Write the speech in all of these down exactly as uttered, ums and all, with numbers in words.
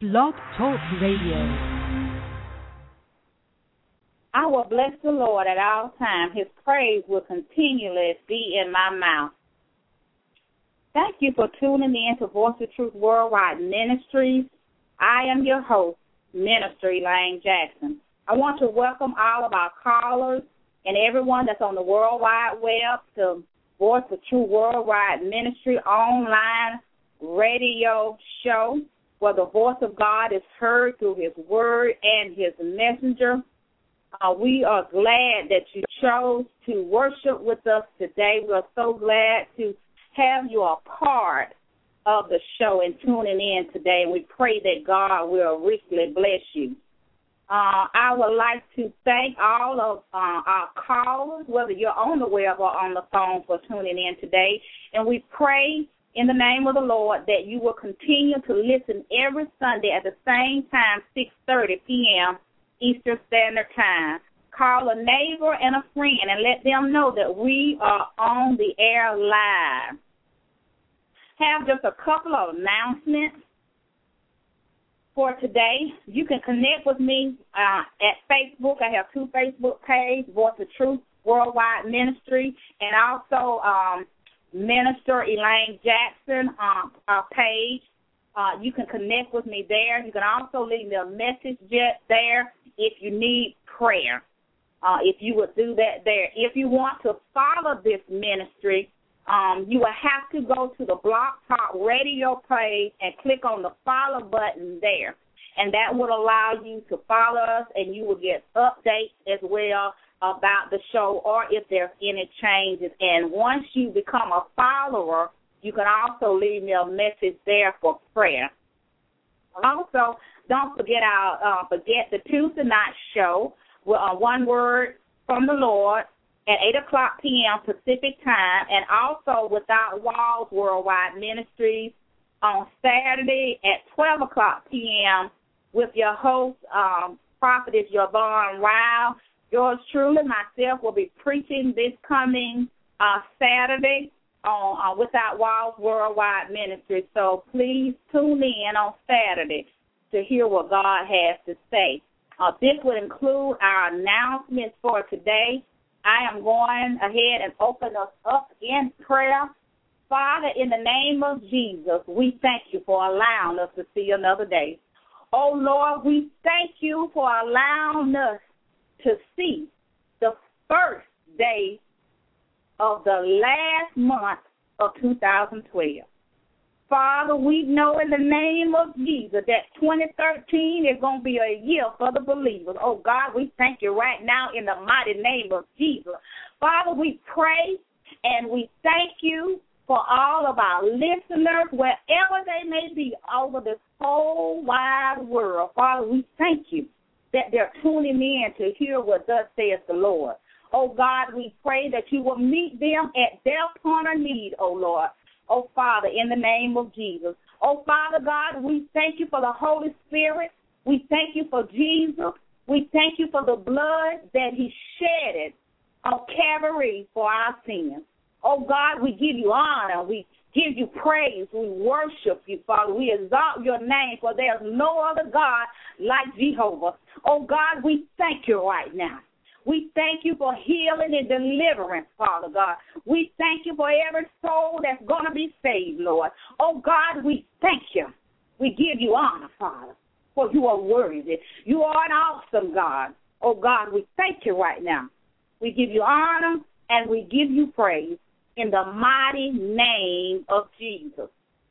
Blog Talk Radio. I will bless the Lord at all times. His praise will continually be in my mouth. Thank you for tuning in to Voice of Truth Worldwide Ministries. I am your host, Minister Elaine Jackson. I want to welcome all of our callers and everyone that's on the World Wide Web to Voice of Truth Worldwide Ministry online radio show where the voice of God is heard through his word and his messenger. Uh, we are glad that you chose to worship with us today. We are so glad to have you a part of the show and tuning in today. We pray that God will richly bless you. Uh, I would like to thank all of uh, our callers, whether you're on the web or on the phone, for tuning in today. And we pray in the name of the Lord that you will continue to listen every Sunday at the same time, six thirty p.m. Eastern Standard Time. Call a neighbor and a friend and let them know that we are on the air live. Have just a couple of announcements for today. You can connect with me uh, at Facebook. I have two Facebook pages, Voice of Truth Worldwide Ministry, and also um, Minister Elaine Jackson um, uh, page. Uh, you can connect with me there. You can also leave me a message there if you need prayer. Uh, if you would do that there. If you want to follow this ministry, um, you will have to go to the Blog Talk Radio page and click on the follow button there. And that would allow you to follow us, and you will get updates as well about the show or if there's any changes. And once you become a follower, you can also leave me a message there for prayer. Also, don't forget our uh, forget the Tuesday night show with uh, One Word from the Lord at eight o'clock p.m. Pacific time, and also Without Walls Worldwide Ministries on Saturday at twelve o'clock p.m. with your host, um, Prophetess Yvonne Ryle. Yours truly, myself, will be preaching this coming uh, Saturday on uh, Without Walls Worldwide Ministries. So please tune in on Saturday to hear what God has to say. Uh, this would include our announcements for today. I am going ahead and open us up in prayer. Father, in the name of Jesus, we thank you for allowing us to see another day. Oh, Lord, we thank you for allowing us to see the first day of the last month of two thousand twelve. Father, we know in the name of Jesus that twenty thirteen is going to be a year for the believers. Oh, God, we thank you right now in the mighty name of Jesus. Father, we pray and we thank you for all of our listeners, wherever they may be over this whole wide world. Father, we thank you that they're tuning in to hear what thus says the Lord. Oh, God, we pray that you will meet them at their point of need, oh, Lord. Oh, Father, in the name of Jesus. Oh, Father God, we thank you for the Holy Spirit. We thank you for Jesus. We thank you for the blood that he shedded on Calvary for our sins. Oh, God, we give you honor. We give you praise. We worship you, Father. We exalt your name, for there's no other God like Jehovah. Oh, God, we thank you right now. We thank you for healing and deliverance, Father God. We thank you for every soul that's going to be saved, Lord. Oh, God, we thank you. We give you honor, Father, for you are worthy. You are an awesome God. Oh, God, we thank you right now. We give you honor and we give you praise in the mighty name of Jesus.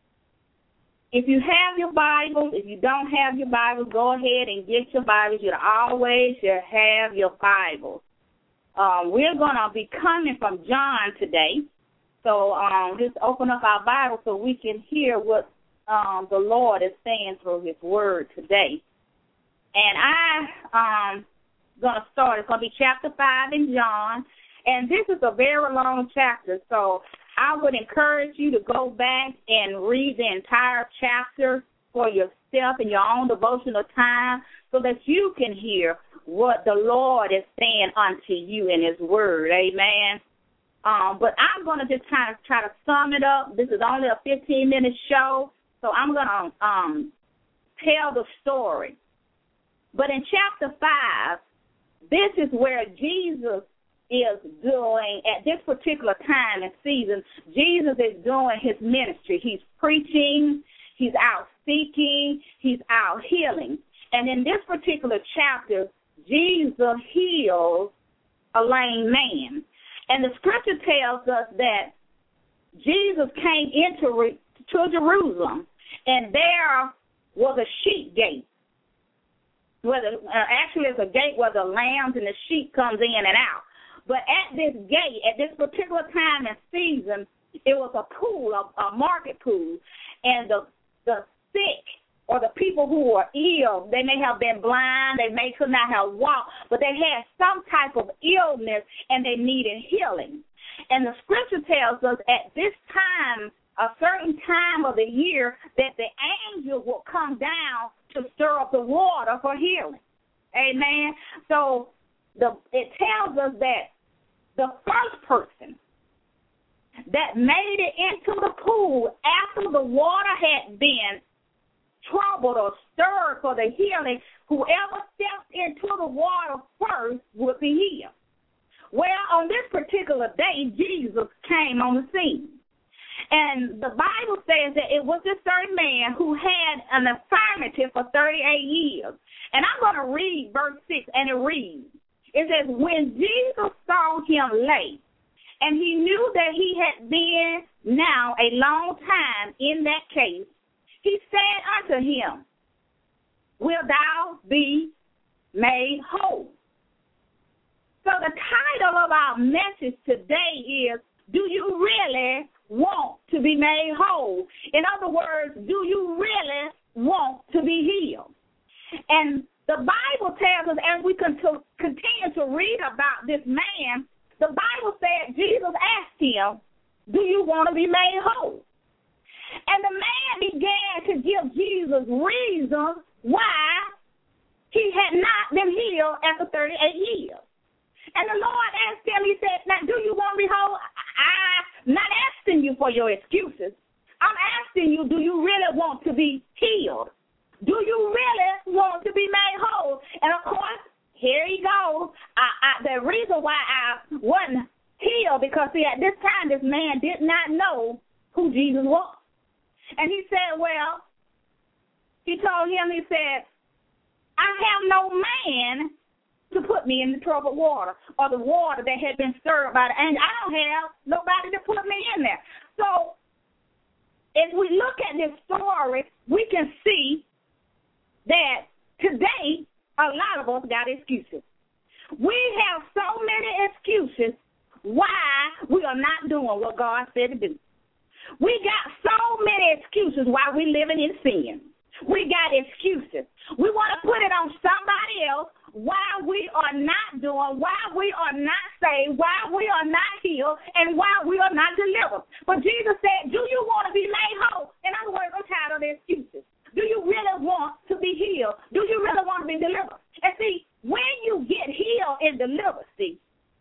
If you have your Bible, if you don't have your Bible, go ahead and get your Bibles. You always should have your Bible. Um, we're going to be coming from John today. So um, just open up our Bible so we can hear what um, the Lord is saying through his word today. And I um going to start. It's going to be chapter five in John. And this is a very long chapter, so I would encourage you to go back and read the entire chapter for yourself in your own devotional time so that you can hear what the Lord is saying unto you in his word. Amen. Um, but I'm going to just kind of try to sum it up. This is only a fifteen-minute show, so I'm going to um, tell the story. But in chapter five, this is where Jesus is doing, at this particular time and season, Jesus is doing his ministry. He's preaching, he's out speaking, he's out healing. And in this particular chapter, Jesus heals a lame man. And the scripture tells us that Jesus came into to Jerusalem, and there was a sheep gate. Where the, uh, actually, it's a gate where the lambs and the sheep comes in and out. But at this gate, at this particular time and season, it was a pool, a, a market pool, and the the sick or the people who were ill, they may have been blind, they may could not have walked, but they had some type of illness and they needed healing. And the scripture tells us at this time, a certain time of the year, that the angel will come down to stir up the water for healing. Amen. So the it tells us that the first person that made it into the pool after the water had been troubled or stirred for the healing, whoever stepped into the water first would be healed. Well, on this particular day, Jesus came on the scene. And the Bible says that it was this certain man who had an infirmity for thirty-eight years. And I'm going to read verse six, and it reads, it says, when Jesus saw him lay, and he knew that he had been now a long time in that case, he said unto him, wilt thou be made whole? So the title of our message today is, do you really want to be made whole? In other words, do you really want to be healed? And the Bible tells us, as we continue to read about this man, the Bible said Jesus asked him, do you want to be made whole? And the man began to give Jesus reasons why he had not been healed after thirty-eight years. And the Lord asked him, he said, now, do you want to be whole? I'm not asking you for your excuses. I'm asking you, do you really want to be healed? Do you really want to be made whole? And, of course, here he goes. I, I, the reason why I wasn't healed, because, see, at this time, this man did not know who Jesus was. And he said, well, he told him, he said, I have no man to put me in the troubled water or the water that had been stirred by the angel. I don't have nobody to put me in there. So as we look at this story, we can see that today a lot of us got excuses. We have so many excuses why we are not doing what God said to do. We got so many excuses why we're living in sin. We got excuses. We want to put it on somebody else why we are not doing, why we are not saved, why we are not healed, and why we are not delivered. But Jesus said, do you want to be made whole? In other words, I'm tired of the excuses. Do you really want to be healed? Do you really want to be delivered? And see, when you get healed and delivered, see,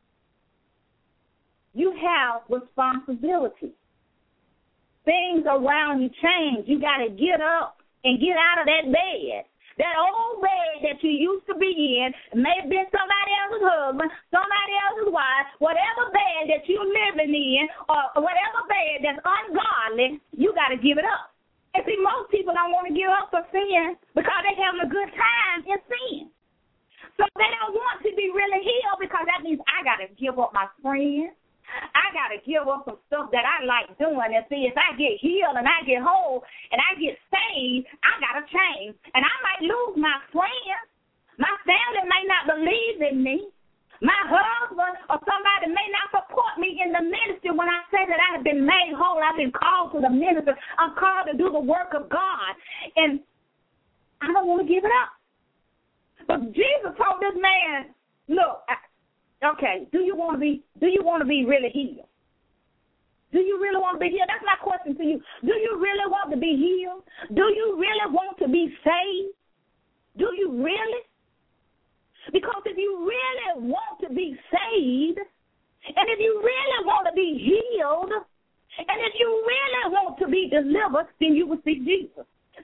you have responsibility. Things around you change. You got to get up and get out of that bed. That old bed that you used to be in may have been somebody else's husband, somebody else's wife, whatever bed that you're living in, or whatever bed that's ungodly, you got to give it up. And see, most people don't want to give up for sin because they're having a good time in sin. So they don't want to be really healed because that means I got to give up my friends. I got to give up some stuff that I like doing. And see, if I get healed and I get whole and I get saved, I got to change. And I might lose my friends. My family may not believe in me. My husband or somebody may not support me in the ministry when I say that I have been made whole. I've been called to the ministry. I'm called to do the work of God. And I don't want to give it up. But Jesus told this man, look, I, okay, do you want to be do you want to be really healed? Do you really want to be healed? That's my question to you. Do you really want to be healed? Do you really want to be saved? Do you really? Because if you really want to be saved, and if you really want to be healed, and if you really want to be delivered, then you will see Jesus.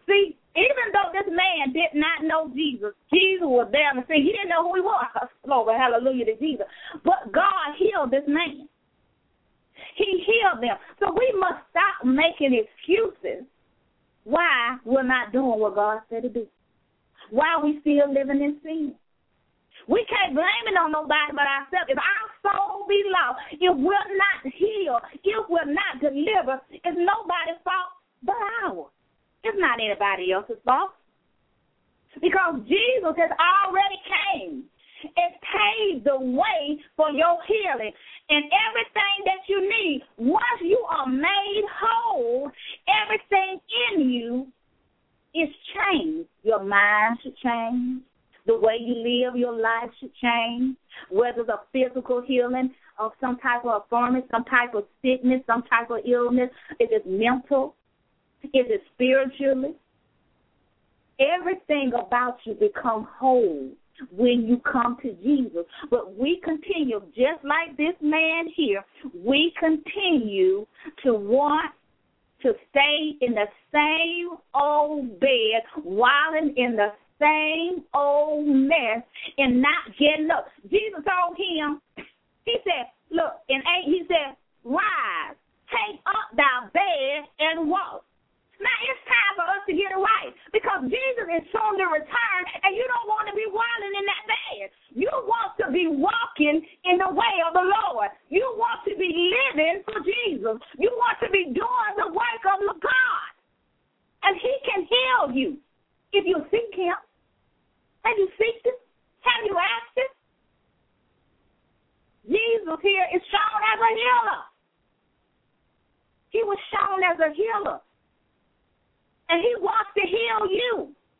See, even though this man did not know Jesus, Jesus was there to see. He didn't know who he was. Glory, hallelujah to Jesus. But God healed this man. He healed them. So we must stop making excuses why we're not doing what God said to do. Why we still living in sin. We can't blame it on nobody but ourselves. If our soul be lost, if we're not healed, if we're not delivered, it's nobody's fault but ours. It's not anybody else's fault. Because Jesus has already came and paved the way for your healing. And everything that you need, once you are made whole, everything in you is changed. Your mind should change. The way you live your life should change, whether it's a physical healing of some type of infirmity, some type of sickness, some type of illness, if it's mental, if it's spiritually. Everything about you become whole when you come to Jesus. But we continue, just like this man here, we continue to want to stay in the same old bed, wallowing in the same old mess and not getting up. Jesus told him, he said, look, in eight, he said, rise, take up thy bed and walk. Now it's time for us to get it right because Jesus is soon to return and you don't want to be wallowing in that bed. You want to be walking in the way of the Lord. You want to be living for Jesus. You want to be doing the work of God. And he can heal you. If you seek him, have you seeked him? Have you asked him? Jesus here is shown as a healer. He was shown as a healer. And he wants to heal you.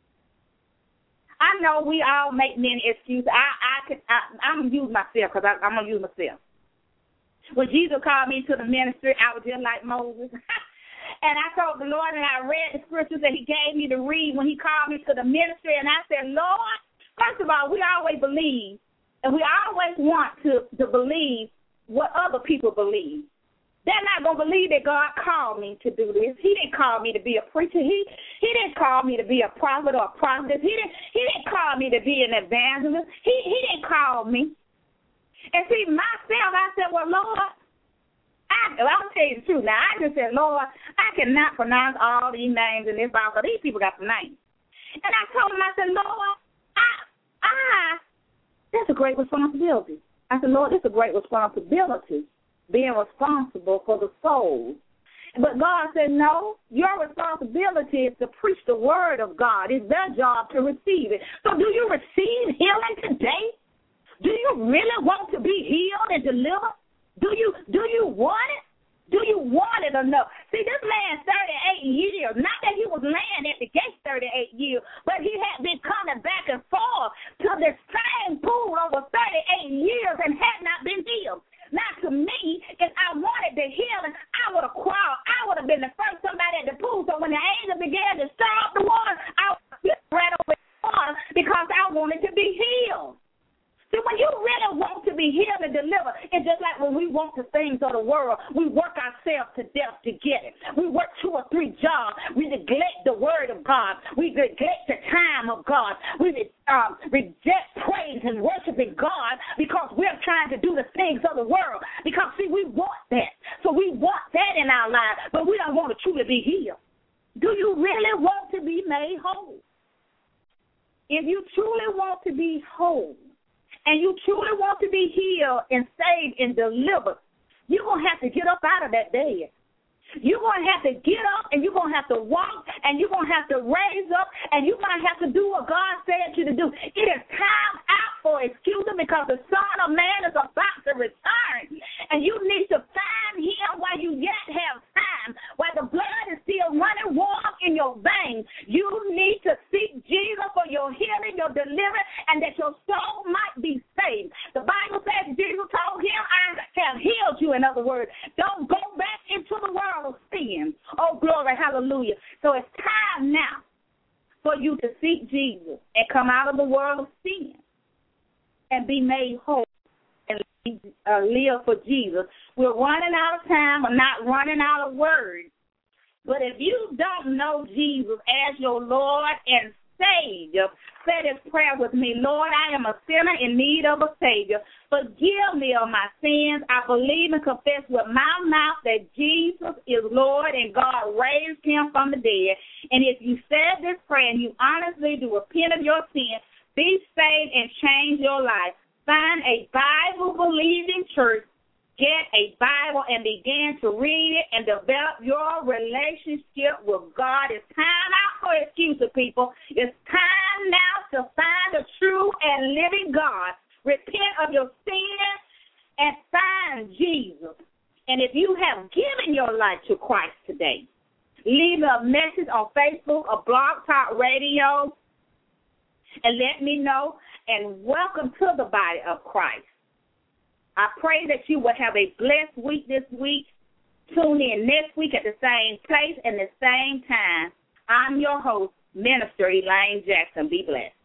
I know we all make many excuses. I, I could, I, I'm going to use myself because I'm going to use myself. When Jesus called me to the ministry, I was just like Moses. And I told the Lord, and I read the scriptures that he gave me to read when he called me to the ministry. And I said, Lord, first of all, we always believe, and we always want to, to believe what other people believe. They're not going to believe that God called me to do this. He didn't call me to be a preacher. He he didn't call me to be a prophet or a prophetess. He didn't, he didn't call me to be an evangelist. He, he didn't call me. And see, myself, I said, well, Lord, I, I'll tell you the truth. Now, I just said, Lord, I cannot pronounce all these names in this Bible. These people got some names. And I told him, I said, Lord, I, I, that's a great responsibility. I said, Lord, it's a great responsibility, being responsible for the souls. But God said, no, your responsibility is to preach the word of God. It's their job to receive it. So do you receive healing today? Do you really want to be healed and delivered? Do you do you want it? Do you want it enough? See, this man, thirty-eight years, not that he was laying at the gate thirty-eight years, but he had been coming back and forth to the same pool over thirty-eight years and had not been healed. Now, to me, if I wanted the healing, I would have crawled. I would have been the first somebody at the pool. So when the angel began to stir up the water, I would have right over the water because I wanted to be healed. See, when you really want to be healed and delivered, it's just like when we want the things of the world, we work ourselves to death to get it. We work two or three jobs. We neglect the word of God. We neglect the time of God. We um, reject praise and worshiping God because we're trying to do the things of the world. Because, see, we want that. So we want that in our lives, but we don't want to truly be healed. Do you really want to be made whole? If you truly want to be whole, and you truly want to be healed and saved and delivered, you're going to have to get up out of that bed. You're going to have to get up, and you're going to have to walk, and you're going to have to raise up, and you're going to have to do what God said you to do. It is time out for excuses because the Son of Man is about to return, and you need to find him while you yet have time, while the blood is still running warm in your veins. You need to seek Jesus for your healing, your deliverance, and that your soul might be saved. The Bible says Jesus told him, I have healed you, in other words. Don't go back into the world of sin. Oh, glory, hallelujah. So it's time now for you to seek Jesus and come out of the world of sin and be made whole and uh, live for Jesus. We're running out of time. We're not running out of words. But if you don't know Jesus as your Lord and Savior, say this prayer with me. Lord, I am a sinner in need of a Savior. Forgive me of my sins. I believe and confess with my mouth that Jesus is Lord and God raised him from the dead. And if you said this prayer and you honestly do repent of your sin, be saved and change your life. Find a Bible-believing church, get a Bible, and begin to read it and develop your relationship with God. It's time out for excuses, people. It's time now to find the true and living God. Repent of your sins and find Jesus. And if you have given your life to Christ today, leave a message on Facebook or Blog Talk Radio and let me know. And welcome to the body of Christ. I pray that you will have a blessed week this week. Tune in next week at the same place and the same time. I'm your host, Minister Elaine Jackson. Be blessed.